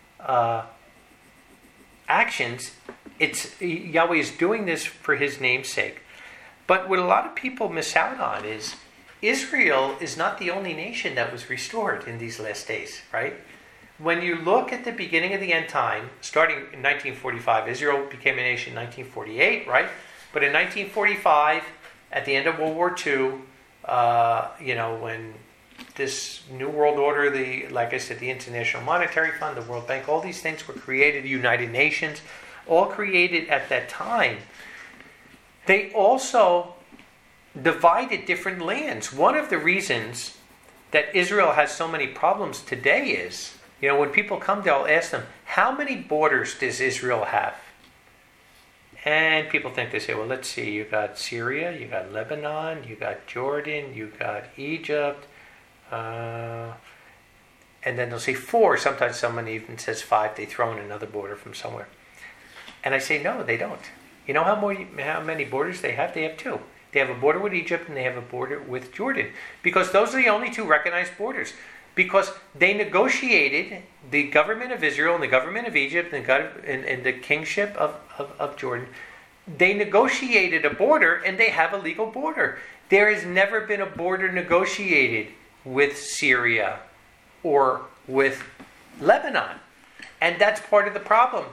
actions. Yahweh is doing this for his name's sake. But what a lot of people miss out on is Israel is not the only nation that was restored in these last days, right? When you look at the beginning of the end time, starting in 1945, Israel became a nation in 1948, right? But in 1945, at the end of World War II, when this New World Order, like I said, the International Monetary Fund, the World Bank, all these things were created, the United Nations, all created at that time. They also divided different lands. One of the reasons that Israel has so many problems today is, when people come, they'll ask them, how many borders does Israel have? And people think, they say, well, let's see, you got Syria, you got Lebanon, you got Jordan, you got Egypt, and then they'll say 4. Sometimes someone even says 5. They throw in another border from somewhere. And I say, no, they don't. You know how many borders they have? They have 2. They have a border with Egypt and they have a border with Jordan. Because those are the only 2 recognized borders. Because they negotiated, the government of Israel and the government of Egypt and the kingship of Jordan, they negotiated a border and they have a legal border. There has never been a border negotiated with Syria or with Lebanon. And that's part of the problem, that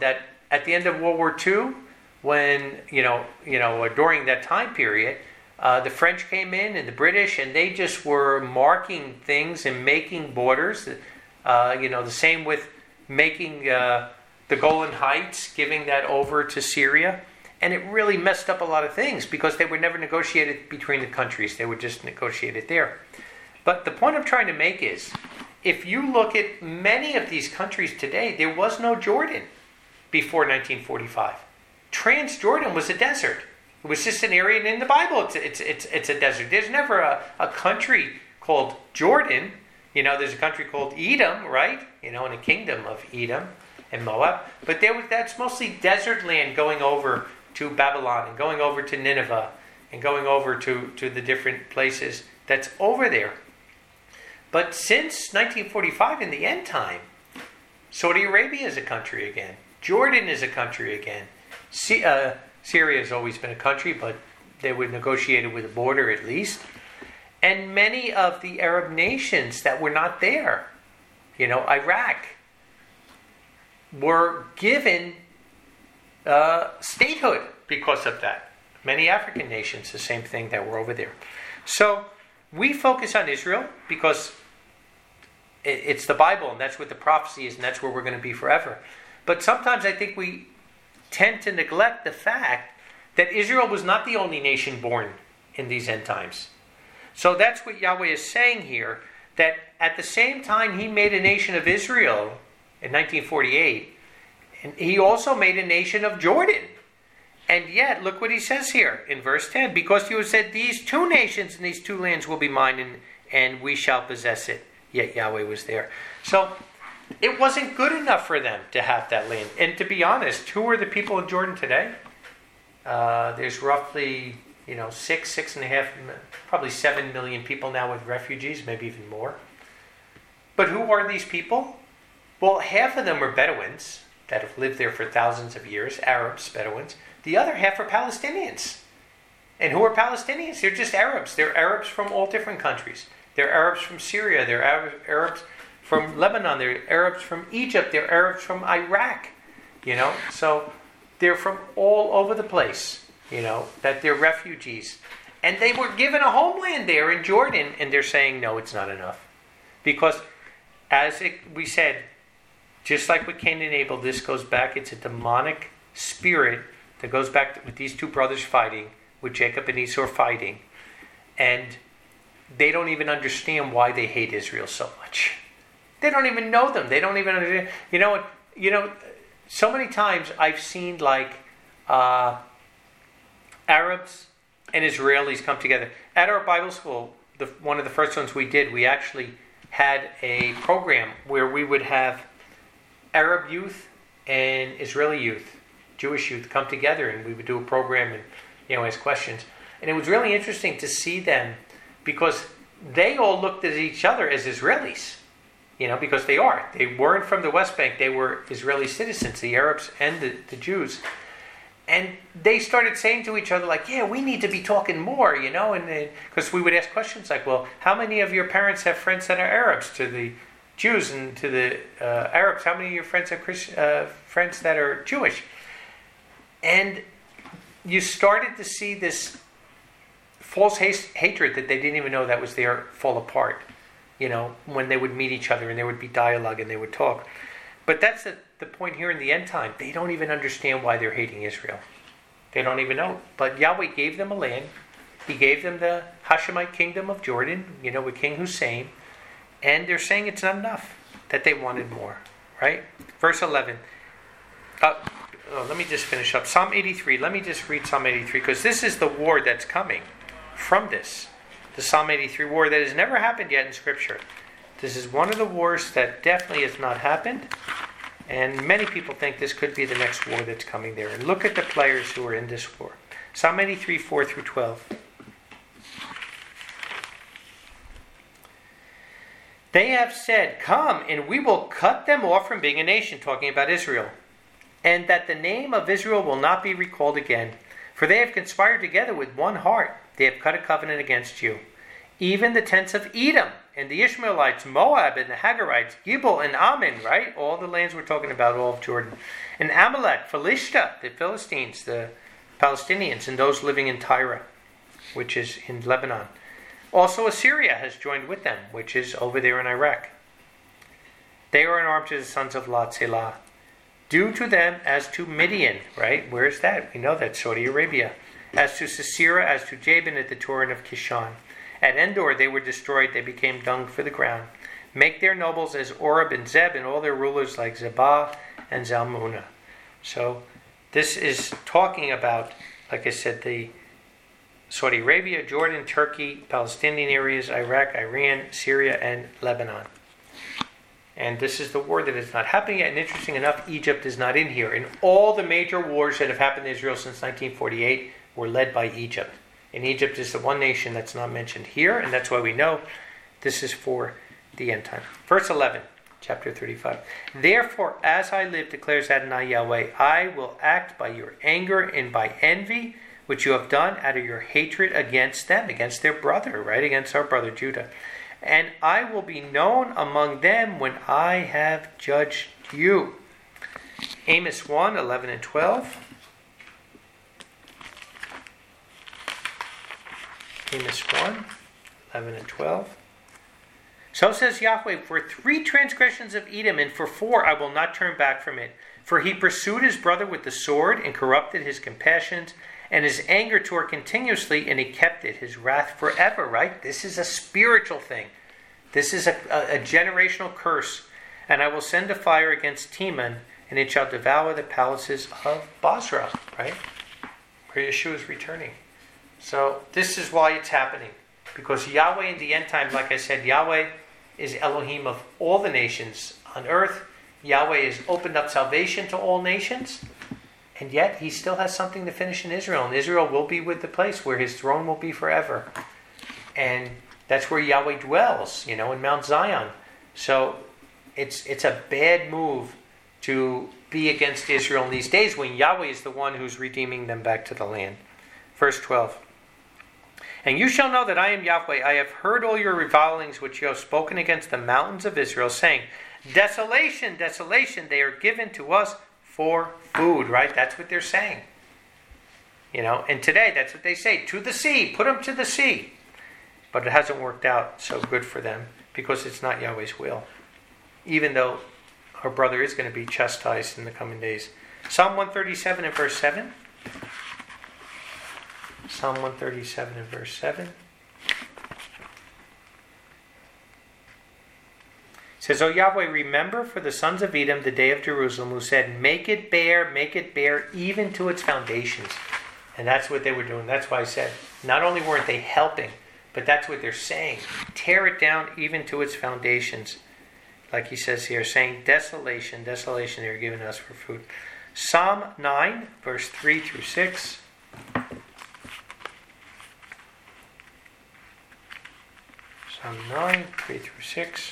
at the end of World War II, when, during that time period, the French came in and the British, and they just were marking things and making borders. The same with making the Golan Heights, giving that over to Syria. And it really messed up a lot of things because they were never negotiated between the countries. They were just negotiated there. But the point I'm trying to make is, if you look at many of these countries today, there was no Jordan before 1945. Transjordan was a desert. It was just an area, and in the Bible it's a desert. There's never a country called Jordan. There's a country called Edom, right? In a kingdom of Edom and Moab. But that's mostly desert land going over to Babylon and going over to Nineveh and going over to the different places that's over there. But since 1945, in the end time, Saudi Arabia is a country again. Jordan is a country again. Syria has always been a country, but they were negotiated with a border at least. And many of the Arab nations that were not there, Iraq, were given statehood because of that. Many African nations, the same thing, that were over there. So we focus on Israel because it's the Bible, and that's what the prophecy is, and that's where we're going to be forever. But sometimes I think we tend to neglect the fact that Israel was not the only nation born in these end times. So that's what Yahweh is saying here, that at the same time he made a nation of Israel in 1948, and he also made a nation of Jordan. And yet, look what he says here in verse 10. Because you have said, these two nations and these two lands will be mine, and we shall possess it. Yet Yahweh was there. So it wasn't good enough for them to have that land. And to be honest, who are the people in Jordan today? There's roughly, 6.5, probably 7 million people now with refugees, maybe even more. But who are these people? Well, half of them are Bedouins that have lived there for thousands of years, Arabs, Bedouins. The other half are Palestinians. And who are Palestinians? They're just Arabs. They're Arabs from all different countries. They're Arabs from Syria. They're Arabs from Lebanon. They're Arabs from Egypt. They're Arabs from Iraq. So they're from all over the place, that they're refugees. And they were given a homeland there in Jordan, and they're saying, no, it's not enough. Because, we said, just like with Cain and Abel, this goes back, it's a demonic spirit that goes back with these two brothers fighting, with Jacob and Esau fighting. And they don't even understand why they hate Israel so much. They don't even know them. They don't even understand. So many times I've seen Arabs and Israelis come together. At our Bible school, one of the first ones we did, we actually had a program where we would have Arab youth and Israeli youth, Jewish youth, come together, and we would do a program and ask questions. And it was really interesting to see them, because they all looked at each other as Israelis, because they are. They weren't from the West Bank. They were Israeli citizens, the Arabs and the Jews. And they started saying to each other, we need to be talking more, and because we would ask questions like, well, how many of your parents have friends that are Arabs? To the Jews, and to the Arabs, how many of your friends have friends that are Jewish? And you started to see this false hatred that they didn't even know that was there fall apart, when they would meet each other and there would be dialogue and they would talk. But that's the point here in the end time. They don't even understand why they're hating Israel. They don't even know. But Yahweh gave them a land. He gave them the Hashemite kingdom of Jordan, with King Hussein. And they're saying it's not enough, that they wanted more, right? Verse 11. Let me just finish up. Psalm 83. Let me just read Psalm 83, because this is the war that's coming from this. The Psalm 83 war that has never happened yet in Scripture. This is one of the wars that definitely has not happened. And many people think this could be the next war that's coming there. And look at the players who are in this war. Psalm 83, 4 through 12. They have said, come, and we will cut them off from being a nation, talking about Israel. And that the name of Israel will not be recalled again. For they have conspired together with one heart. They have cut a covenant against you. Even the tents of Edom and the Ishmaelites, Moab and the Hagarites, Gibel and Ammon, right? All the lands we're talking about, all of Jordan. And Amalek, Philistia, the Philistines, the Palestinians, and those living in Tyre, which is in Lebanon. Also Assyria has joined with them, which is over there in Iraq. They are in arms to the sons of Lot, Selah. Do to them as to Midian, right? Where is that? We know that's Saudi Arabia. As to Sisera, as to Jabin at the torrent of Kishon. At Endor they were destroyed, they became dung for the ground. Make their nobles as Oreb and Zeb, and all their rulers like Zebah and Zalmunna. So this is talking about, like I said, the Saudi Arabia, Jordan, Turkey, Palestinian areas, Iraq, Iran, Syria, and Lebanon. And this is the war that is not happening yet. And interesting enough, Egypt is not in here. And all the major wars that have happened in Israel since 1948 were led by Egypt. And Egypt is the one nation that's not mentioned here. And that's why we know this is for the end time. Verse 11, chapter 35. Therefore, as I live, declares Adonai Yahweh, I will act by your anger and by envy, which you have done out of your hatred against them, against their brother, right? Against our brother Judah. And I will be known among them when I have judged you. Amos 1, 11 and 12. Amos 1, 11 and 12. So says Yahweh, for 3 transgressions of Edom, and for 4 I will not turn back from it. For he pursued his brother with the sword, and corrupted his compassions, and his anger tore continuously, and he kept it, his wrath forever, right? This is a spiritual thing. This is a generational curse. And I will send a fire against Teman, and it shall devour the palaces of Basra, right? Where Yeshua is returning. So this is why it's happening. Because Yahweh in the end time, like I said, Yahweh is Elohim of all the nations on earth. Yahweh has opened up salvation to all nations. And yet, he still has something to finish in Israel. And Israel will be with the place where his throne will be forever. And that's where Yahweh dwells, in Mount Zion. So, it's a bad move to be against Israel in these days when Yahweh is the one who's redeeming them back to the land. Verse 12. And you shall know that I am Yahweh. I have heard all your revilings which you have spoken against the mountains of Israel, saying, desolation, desolation, they are given to us for food, right? That's what they're saying. And today that's what they say. To the sea. Put them to the sea. But it hasn't worked out so good for them because it's not Yahweh's will. Even though our brother is going to be chastised in the coming days. Psalm 137 and verse 7. Psalm 137 and verse 7. It says, O Yahweh, remember for the sons of Edom the day of Jerusalem, who said, make it bare, even to its foundations. And that's what they were doing. That's why I said, not only weren't they helping, but that's what they're saying. Tear it down even to its foundations. Like he says here, saying, desolation, desolation they are giving us for food. Psalm 9, verse 3 through 6. Psalm 9, 3 through 6.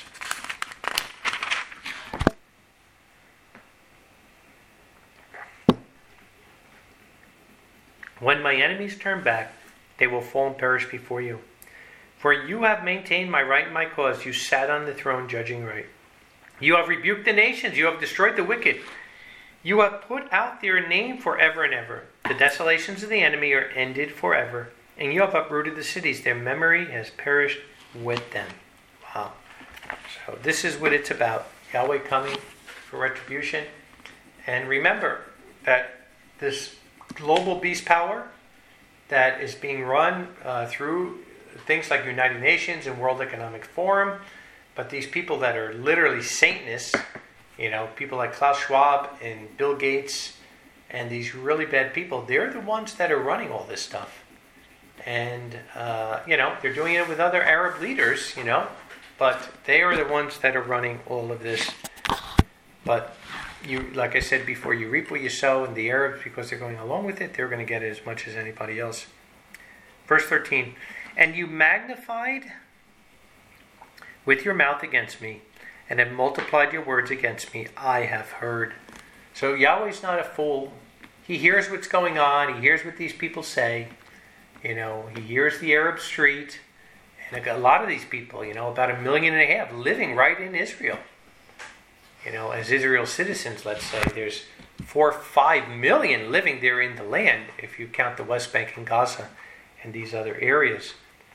When my enemies turn back, they will fall and perish before you. For you have maintained my right and my cause. You sat on the throne judging right. You have rebuked the nations. You have destroyed the wicked. You have put out their name forever and ever. The desolations of the enemy are ended forever. And you have uprooted the cities. Their memory has perished with them. Wow. So this is what it's about. Yahweh coming for retribution. And remember that this global beast power that is being run through things like United Nations and World Economic Forum, but these people that are literally Satanists, people like Klaus Schwab and Bill Gates and these really bad people, they're the ones that are running all this stuff. And, they're doing it with other Arab leaders, but they are the ones that are running all of this. But you, like I said before, you reap what you sow, and the Arabs, because they're going along with it, they're going to get it as much as anybody else. Verse 13, and you magnified with your mouth against me, and have multiplied your words against me, I have heard. So Yahweh's not a fool. He hears what's going on. He hears what these people say. He hears the Arab street, And a lot of these people, about 1.5 million living right in Israel. As Israel citizens, let's say, there's 4 or 5 million living there in the land, if you count the West Bank and Gaza and these other areas.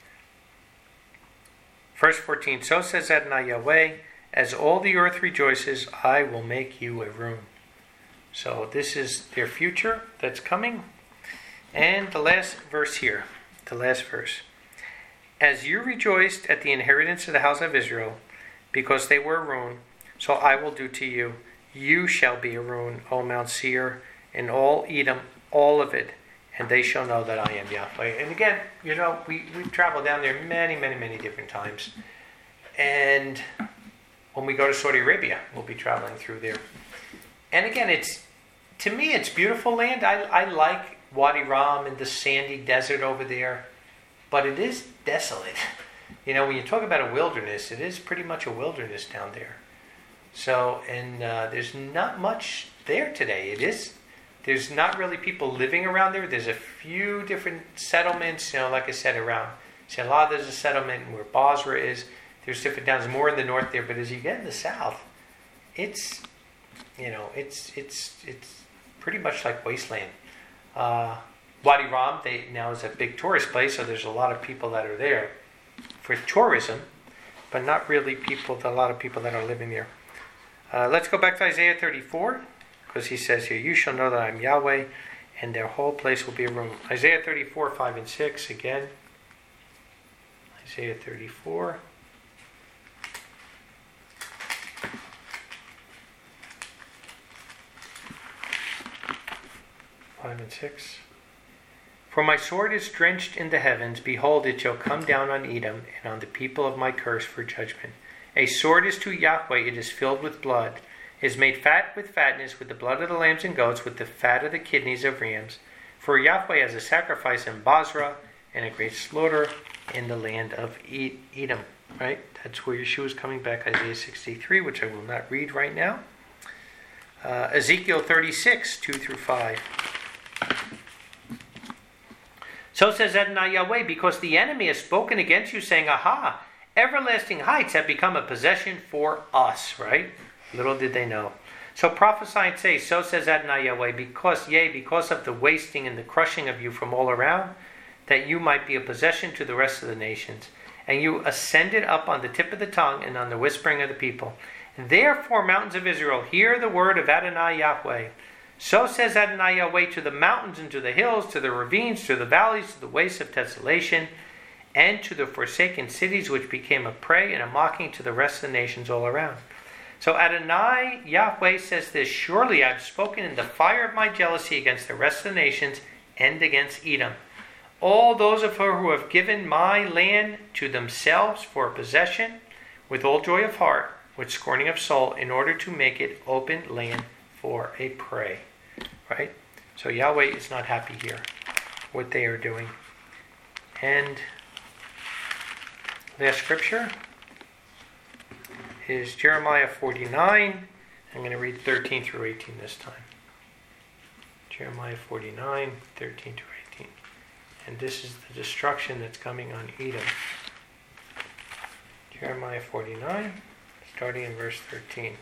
Verse 14, so says Adonai Yahweh, as all the earth rejoices, I will make you a room. So this is their future that's coming. And the last verse here, As you rejoiced at the inheritance of the house of Israel, because they were a ruin, so I will do to you. You shall be a ruin, O Mount Seir, and all Edom, all of it, and they shall know that I am Yahweh. And again, we've traveled down there many, many, many different times. And when we go to Saudi Arabia, we'll be traveling through there. And again, to me, it's beautiful land. I like Wadi Rum and the sandy desert over there, but it is desolate. When you talk about a wilderness, it is pretty much a wilderness down there. So, and there's not much there today. There's not really people living around there. There's a few different settlements, like I said, around Shelah there's a settlement, where Basra is. There's different towns more in the north there, but as you get in the south, it's pretty much like wasteland. Wadi Rum now is a big tourist place, so there's a lot of people that are there for tourism, but not really a lot of people that are living there. Let's go back to Isaiah 34, because he says here, you shall know that I am Yahweh, and their whole place will be a room. Isaiah 34, 5 and 6, again. Isaiah 34. 5 and 6. For my sword is drenched in the heavens. Behold, it shall come down on Edom and on the people of my curse for judgment. A sword is to Yahweh, it is filled with blood. It is made fat with fatness, with the blood of the lambs and goats, with the fat of the kidneys of rams. For Yahweh has a sacrifice in Basra, and a great slaughter in the land of Edom. Right? That's where Yeshua is coming back, Isaiah 63, which I will not read right now. Ezekiel 36, 2 through 5. So says Adonai Yahweh, because the enemy has spoken against you, saying, Aha, everlasting heights have become a possession for us, right? Little did they know. So prophesy and say, so says Adonai Yahweh, because of the wasting and the crushing of you from all around, that you might be a possession to the rest of the nations. And you ascended up on the tip of the tongue and on the whispering of the people. Therefore, mountains of Israel, hear the word of Adonai Yahweh. So says Adonai Yahweh, to the mountains and to the hills, to the ravines, to the valleys, to the wastes of desolation, and to the forsaken cities which became a prey and a mocking to the rest of the nations all around. So Adonai Yahweh says this, surely I have spoken in the fire of my jealousy against the rest of the nations and against Edom. All those of her who have given my land to themselves for possession, with all joy of heart, with scorning of soul, in order to make it open land for a prey. Right? So Yahweh is not happy here, what they are doing. And last scripture is Jeremiah 49. I'm going to read 13 through 18 this time. Jeremiah 49, 13 through 18. And this is the destruction that's coming on Edom. Jeremiah 49, starting in verse 13.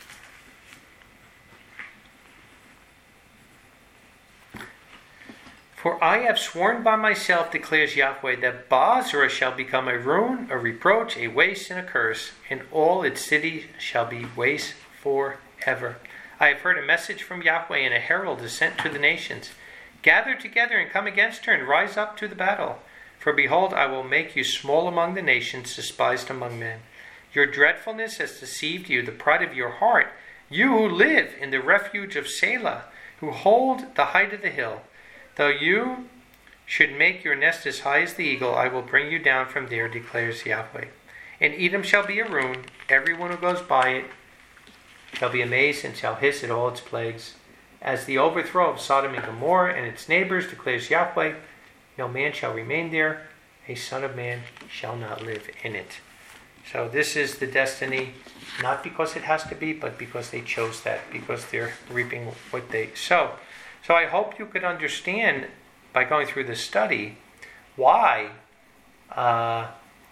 For I have sworn by myself, declares Yahweh, that Basra shall become a ruin, a reproach, a waste, and a curse, and all its cities shall be waste forever. I have heard a message from Yahweh, and a herald is sent to the nations. Gather together and come against her, and rise up to the battle. For behold, I will make you small among the nations, despised among men. Your dreadfulness has deceived you, the pride of your heart. You who live in the refuge of Selah, who hold the height of the hill. Though you should make your nest as high as the eagle, I will bring you down from there, declares Yahweh. And Edom shall be a ruin. Everyone who goes by it shall be amazed and shall hiss at all its plagues. As the overthrow of Sodom and Gomorrah and its neighbors, declares Yahweh, no man shall remain there. A son of man shall not live in it. So this is the destiny, not because it has to be, but because they chose that, because they're reaping what they sow. So I hope you could understand, by going through this study, why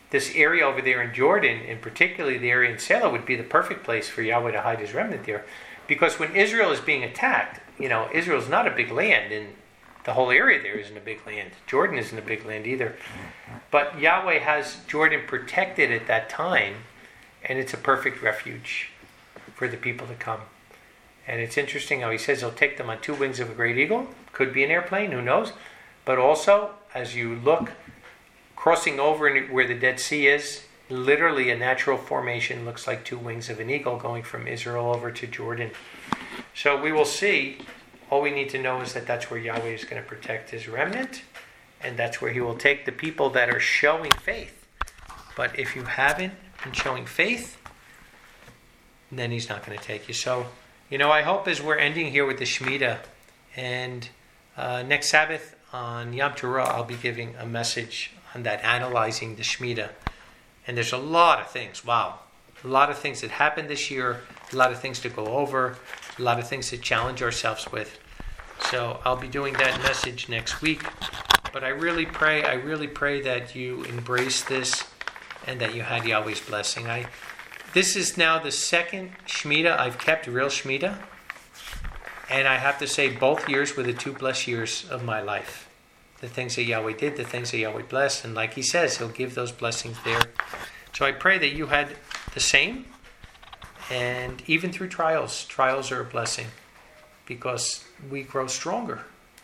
this area over there in Jordan, and particularly the area in Selah, would be the perfect place for Yahweh to hide his remnant there. Because when Israel is being attacked, Israel's not a big land, and the whole area there isn't a big land. Jordan isn't a big land either. But Yahweh has Jordan protected at that time, and it's a perfect refuge for the people to come. And it's interesting how he says he'll take them on two wings of a great eagle. Could be an airplane, who knows? But also, as you look, crossing over where the Dead Sea is, literally a natural formation looks like two wings of an eagle going from Israel over to Jordan. So we will see. All we need to know is that that's where Yahweh is going to protect his remnant, and that's where he will take the people that are showing faith. But if you haven't been showing faith, then he's not going to take you. So, I hope as we're ending here with the Shemitah, and next Sabbath on Yom Teruah, I'll be giving a message on that, analyzing the Shemitah. And there's a lot of things, a lot of things that happened this year, a lot of things to go over, a lot of things to challenge ourselves with. So I'll be doing that message next week. But I really pray that you embrace this and that you had Yahweh's blessing. This is now the second Shemitah I've kept, real Shemitah. And I have to say both years were the two blessed years of my life. The things that Yahweh did, the things that Yahweh blessed. And like he says, he'll give those blessings there. So I pray that you had the same. And even through trials are a blessing. Because we grow stronger.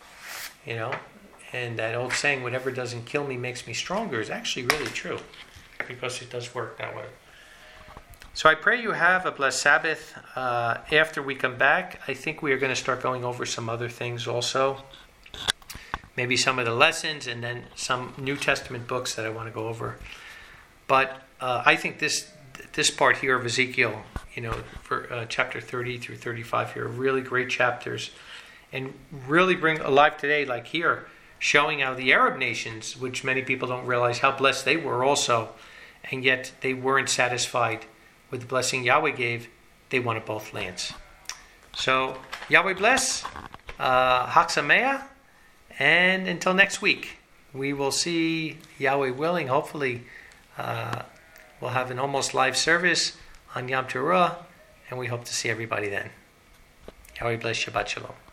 And that old saying, whatever doesn't kill me makes me stronger, is actually really true. Because it does work that way. So I pray you have a blessed Sabbath. After we come back, I think we are going to start going over some other things also. Maybe some of the lessons, and then some New Testament books that I want to go over. But I think this part here of Ezekiel, for chapter 30 through 35 here, are really great chapters. And really bring alive today, like here, showing how the Arab nations, which many people don't realize how blessed they were also, and yet they weren't satisfied with the blessing Yahweh gave. They wanted both lands. So, Yahweh bless, Chag Sameach, and until next week, we will see, Yahweh willing, hopefully, we'll have an almost live service on Yom Teruah, and we hope to see everybody then. Yahweh bless, Shabbat Shalom.